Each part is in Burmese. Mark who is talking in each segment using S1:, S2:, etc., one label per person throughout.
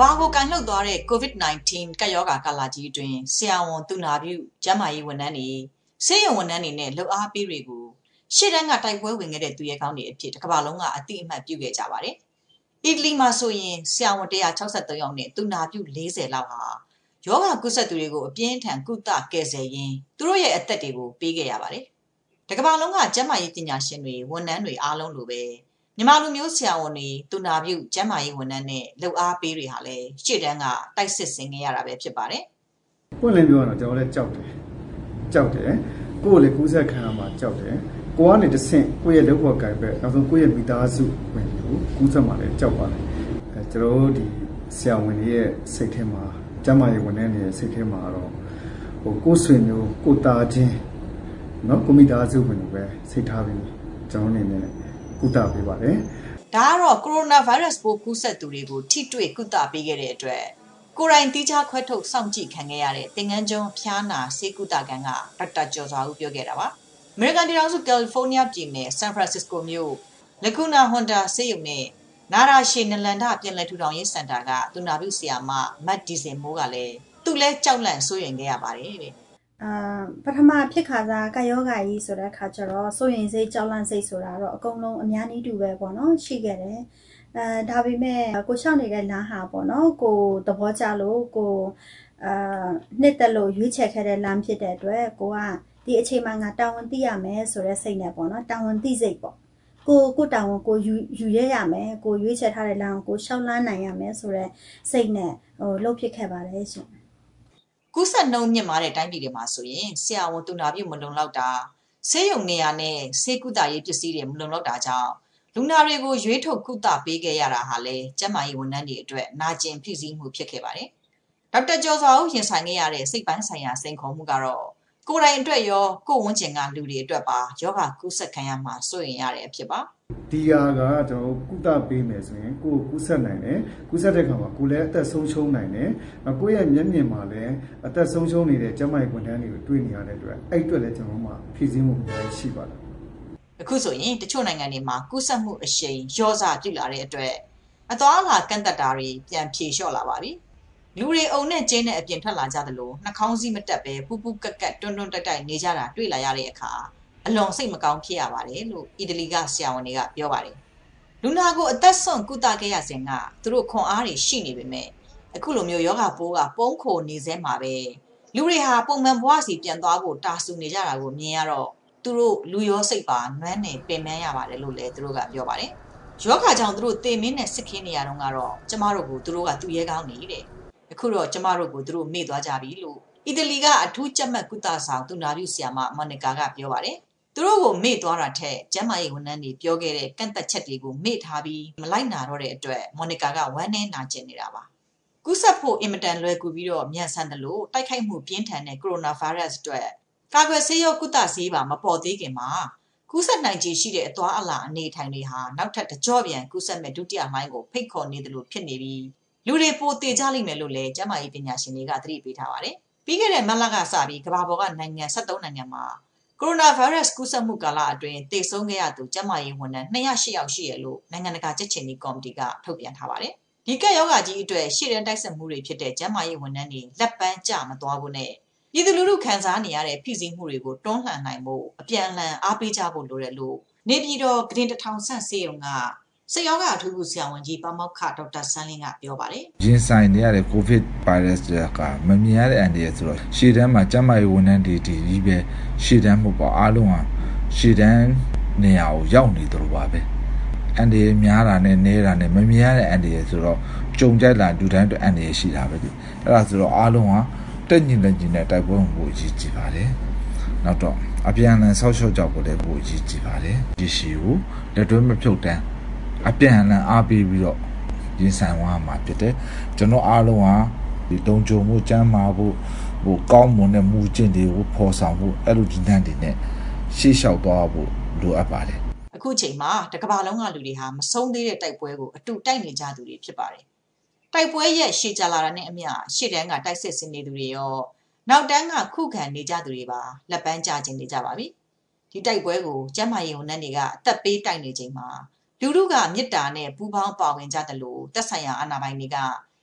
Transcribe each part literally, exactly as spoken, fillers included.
S1: ဘာကိုကန်လှုပ်သွားတဲ့ COVID nineteen ကပ်ရောဂါကာလကြီးအတွင်းဆရာဝန်သူနာပြုကျန်းမာရေးဝန်ထမ်းတွေဆေးရုံဝန်ထမ်းတွေနဲ့လှုပ်အားပေးတွေကိုရှေ့တန်းကတိုက်ပွဲဝင်ခဲ့တဲ့သူရဲကောင်းတွေအဖြစ်တစ်ကမ္ဘာလုံးကအတိအမှတ်ပြုခဲ့ကြပါတယ်။အီတလီမှာဆိုရင်ဆရာဝန်one hundred sixty-threeယောက်နဲ့သူနာပြုfortyလောက်ဟာယောဂကုသသူတွေကိုအပြင်းထန်ကုသကယ်ဆယ်ရင်းသူတို့ရဲ့အသက်တွေကိုပေးခဲ့ရပါတယ်။တစ်ကမ္ဘာလုံးကကျန်းမာရေးပညာရှင်တွေဝန်ထမ်းတွေအားလုံးလိုပဲမြန်မာလူမျိုးဆရာဝန်တွေသူနာပြုကျန်းမာရေးဝန်ထမ်းနဲ့လှုပ်အားပေးတွေဟာလည်းရှေ့တန်းကတိုက်စစ်ဆင်ခဲ့ရတာပဲဖြစ်ပါတယ်
S2: ။ပွင့်လင်းပြောတော့ကျွန်တော်လည်းကြောက်တယ်။ကြောက်တယ်။ကိုယ်လည်းကူးစက်ခံရမှာကြောက်တယ်။ကိုကနေတဆင့်ကိုယ့်ရဲ့လုပ်ဖော်ကိုင်ဘက်နောက်ဆုံးကိုယ့်ရဲ့မိသားစုဝင်ကိုကူးစက်မှာလည်းကြောက်ပါတယ်။အဲကျွန်တော်ဒီဆရာဝန်တွေရဲ့စိတ်ထဲမှာကျန်းမာရေးဝန်ထမ်းတွေရဲ့စိတ်ထဲမှာတော့ဟိုကိုယ်ဆွေမျိုးကိုတာချင်းနော်ကိုမိသားစုဝင်တွေပဲစိတ်ထားပြီးကျွန်တော်အနေနဲ့ကုသပေးပါတယ်
S1: ။ဒါကတော့ကိုရိုနာဗိုင်းရပ်စ်ပိုးကူးစက်သူတွေကိုထိတွေ့ကုသပေးခဲ့တဲ့အတွက်ကိုယ်တိုင်တိကျခွဲထုတ်စောင့်ကြည့်ခံခဲ့ရတဲ့သင်္ကန်းကျွန်းဖျားနာဆေးကုသခန်းကဒေါက်တာကျော်စွာဦးပြောခဲ့တာပါ။အမေရိကန်ပြည်ထောင်စုကယ်လီဖိုးနီးယားပြည်နယ်ဆန်ဖရန်စစ္စကိုမြို့လကူနာဟွန်ဒါဆေးရုံနဲ့နာရာရှေနလန်ဒပြည်နယ်ထူထောင်ရေးစင်တာကသူနာပြုဆရာမမတ်ဒီဇင်မိုးကလည်းသူ့လဲကြောက်လန့်စိုးရိမ်ခဲ့ရပါတယ်တဲ့
S3: ။အာပထမဖြစ်ခါစားကယောဂါကြီးဆိုတဲ့အခါကျတော့စိုးရင်စိတ်ကြောက်လန့်စိတ်ဆိုတာတော့အကုန်လုံးအများကြီးတူပဲပေါ့နော်ရှိခဲ့တယ်အဲဒါပေမဲ့ကိုရှောက်နေတဲ့လမ်းဟာပေါ့နော်ကိုသဘောကျလို့ကိုအာနှစ်သက်လို့ရွေးချယ်ခဲ့တဲ့လမ်းဖြစ်တဲ့အတွက်ကိုကဒီအချိန်မှငါတာဝန်သိရမယ်ဆိုတဲ့စိတ်နဲ့ပေါ့နော်တာဝန်သိစိတ်ပေါ့ကိုကိုတာဝန်ကိုယူယူရရမယ်ကိုရွေးချယ်ထားတဲ့လမ်းကိုရှောက်လန်းနိုင်ရမယ်ဆိုတဲ့စိတ်နဲ့ဟိုလှုပ်ဖြစ်ခဲ့ပါတယ်ရှင်
S1: ကူးစက်နှုန်းမြင့်မားတဲ့တိုင်းပြည်တွေမှာဆိုရင်ဆရာဝန်သူနာပြုမလုံလောက်တာဆေးရုံနေရာနဲ့ဆေးကုသရေးပစ္စည်းတွေမလုံလောက်တာကြောင့်လူနာတွေကိုရွေးထုတ်ကုသပေးခဲ့ရတာဟာလည်းကျန်းမာရေးဝန်ထမ်းတွေအတွက်နာကျင်ဖိစီးမှုဖြစ်ခဲ့ပါတယ်။ဒေါက်တာကျော်စွာဦးရင်ဆိုင်ခဲ့ရတဲ့စိတ်ပိုင်းဆိုင်ရာစိန်ခေါ်မှုကတော့ကိုယ်တိုင်အတွက်ရောကိုယ်ဝန်းကျင်ကလူတွေအတွက်ပါယောဂကူးစက်ခံရမှာစိုးရိမ်ရတဲ့အဖြစ်ပါ
S2: ။ဒီဟာကကျွန်တော်ကုသပေးမယ်ဆိုရင်ကိုယ်ကူးစက်နိုင်တယ်ကူးစက်တဲ့ခါမှာကိုယ်လည်းအသက်ဆုံးရှုံးနိုင်တယ်ကိုယ့်ရဲ့မျက်မြင်မှာလည်းအသက်ဆုံးရှုံးနေတဲ့ကျန်းမာရေးဝန်ထမ်းတွေကိုတွေ့နေရတဲ့အတွက်အဲ့အတွက်လည်းကျွန်တော်မှဖြည့်ဆည်းမှုများရှိပါတယ်
S1: အခုဆိုရင်တချို့နိုင်ငံတွေမှာကူးစက်မှုအရှိန်ရောစပြုလာတဲ့အတွက်အသွားအလာကန့်သက်တာတွေပြန်ဖြေလျှော့လာပါပြီလူတွေအုံနဲ့ကျင်းတဲ့အပြင်ထွက်လာကြသလိုနှာခေါင်းစည်းမတက်ပဲပူပူကက်ကက်တွန်းတွန်းတိုက်တိုက်နေကြတာတွေ့လာရတဲ့အခါအလွန်စိတ်မကောင်းဖြစ်ရပါတယ်လို့အီတလီကဆရာဝန်တွေကပြောပါတယ်လူနာကိုအသက်ဆုံးကုသခဲ့ရစဉ်ကသူတို့ခွန်အားတွေရှိနေပေမဲ့အခုလိုမျိုးယောဂပိုးကပုံးခိုနေစဲမှာပဲလူတွေဟာပုံမှန်ဘဝစီပြန်သွားဖို့တာဆူနေကြတာကိုမြင်ရတော့သူတို့လူရောစိတ်ပါနွမ်းနေပင်ပန်းရပါတယ်လို့လည်းသူတို့ကပြောပါတယ်ယောဂကြောင့်သူတို့တေမင်းနဲ့စစ်ခင်းနေရတော့ကတော့ကျမတို့ကိုသူတို့ကသူရဲကောင်းနေတဲ့အခုတော့ကျမတို့ကိုသူတို့မေ့သွားကြပြီလို့အီတလီကအထူးကြက်မှတ်ကုသဆောင်သူနာပြုဆရာမမော်နီကာကပြောပါတယ်သူတို့ကိုမေ့သွားတာထက်ကျန်းမာရေးဝန်ထမ်းတွေပြောခဲ့တဲ့ကန့်သက်ချက်တွေကိုမေ့ထားပြီးမလိုက်နာတော့တဲ့အတွက်မော်နီကာကဝမ်းနည်းနာကျင်နေတာပါကူးစက်ဖို့အင်မတန်လွယ်ကူပြီးတော့မြန်ဆန်တယ်လို့တိုက်ခိုက်မှုပြင်းထန်တဲ့ကိုရိုနာဗိုင်းရပ်စ်အတွက်ကာကွယ်ဆေးရောကုသဆေးပါမပေါ်သေးခင်မှာကူးစက်နိုင်ခြေရှိတဲ့အသွားအလာအနေထိုင်တွေဟာနောက်ထပ်တကြော့ပြန်ကူးစက်မဲ့ဒုတိယလှိုင်းကိုဖိတ်ခေါ်နေတယ်လို့ဖြစ်နေပြီးလူတွေပိုတေကြလိမ့်မယ်လို့လည်းကျန်းမာရေးပညာရှင်တွေကသတိပေးထားပါတယ်ပြီးခဲ့တဲ့မတ်လကစပြီးကမ္ဘာပေါ်ကနိုင်ငံseventeenနိုင်ငံမှာကိုရိုနာဗိုင်းရပ်စ်ကူးစက်မှုကာလအတွင်းသေဆုံးခဲ့ရသူကျန်းမာရေးဝန်ထမ်းtwo hundred eightယောက်ရှိရလို့နိုင်ငံတကာကြက်ချင်ဒီကော်မတီကထုတ်ပြန်ထားပါတယ်ဒီကပ်ရောဂါကြီးအတွက်ရှေ့တန်းတိုက်ဆက်မှုတွေဖြစ်တဲ့ကျန်းမာရေးဝန်ထမ်းတွေလက်ပန်းကျမသွားဘူးနဲ့ပြည်သူလူထုခံစားနေရတဲ့ဖိစီးမှုတွေကိုတွန်းလှန်နိုင်ဖို့အပြန်အလှန်အားပေးကြဖို့လိုတယ်လို့နေပြည်တော်ဂရင်တထောင်ဆန့်ဆေးရုံကစိတ်ရောဂါအထူးကုဆရာဝန်ကြီးပါမောက္ခဒေါက်တာဆန်းလင်းကပြောပါတယ်
S4: ရင်ဆိုင်နေရတဲ့ COVID virus ကမမြင်ရတဲ့အန်ဒီရဆိုတော့ရှေ့တန်းမှာကျန်းမာရေးဝန်ထမ်းတွေဒီကြီးပဲရှေ့တန်းမှုပေါ့အားလုံးဟာရှေ့တန်းနေရာကိုရောက်နေတယ်လို့ပါပဲအန်ဒီရများတာနဲ့နေတာနဲ့မမြင်ရတဲ့အန်ဒီရဆိုတော့ကြုံကြိုက်လာလူတိုင်းအတွက်အန်ဒီရရှိတာပဲဒီအဲ့ဒါဆိုတော့အားလုံးဟာတက်ညီလက်ညီနဲ့တိုက်ပွဲဝင်ဖို့အရေးကြီးပါတယ်နောက်တော့အပြန်အလှန်ဆောက်ရှော့ကြောက်ဖို့လည်းပိုအရေးကြီးပါတယ်ဒီရှိကိုလက်တွဲမဖြုတ်တန်းအပြန်အလှန်အားပေးပြီးတော့ရင်ဆိုင်သွားမှာဖြစ်တယ်ကျွန်တော်အားလုံးဟာဒီတုံကြုံမှုကျမ်းမာဖို့ဟိုကောင်းမွန်တဲ့မူကျင့်တွေကိုဖော်ဆောင်ဖို့အဲ့လိုဒီနှံ့တွေနဲ့ရှေ့လျှောက်သွားဖို့လိုအပ်ပါတယ်
S1: အခုချိန်မှာတကမ္ဘာလုံးကလူတွေဟာမဆုံးသေးတဲ့တိုက်ပွဲကိုအတူတိုက်နေကြသူတွေဖြစ်ပါတယ်တိုက်ပွဲရဲ့ရှေ့ကြလာတာနဲ့အမျှရှေ့တန်းကတိုက်စစ်ဆင်နေသူတွေရောနောက်တန်းကခုခံနေကြသူတွေပါလက်ပန်းကျခြင်းနေကြပါပြီဒီတိုက်ပွဲကိုကျန်းမာရေးဝန်ထမ်းတွေကအသက်ပေးတိုက်နေချိန်မှာလူလူကမေတ္တာနဲ့ပူးပေါင်းပါဝင်ကြတယ်လို့သက်ဆိုင်ရာအာဏာပိုင်တွေက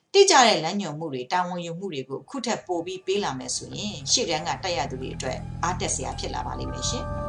S1: တိကျတဲ့လမ်းညွှန်မှုတွေတာဝန်ယူမှုတွေကိုခုထပ်ပို့ပြီးပေးလာမယ်ဆိုရင်ရှေ့တန်းကတိုက်ရသူတွေအတွက်အားတက်စရာဖြစ်လာပါလိမ့်မယ်ရှင်။